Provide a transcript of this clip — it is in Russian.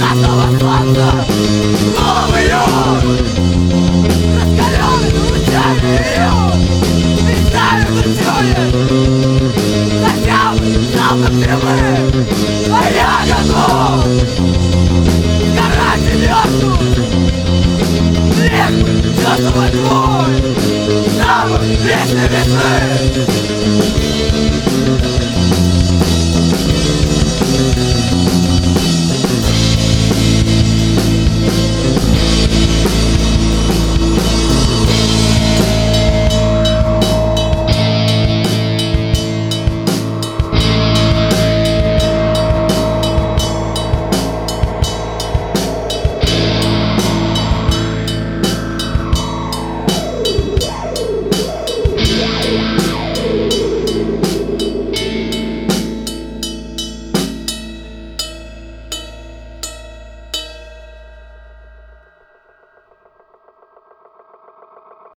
красного солнца новый юг, раскаленный лучами июнь, мечтаю ночует, хотя бы жалко прямым, а я готов сгорать и мерзнуть, лишь бы чувствовать твой запах вечной весны.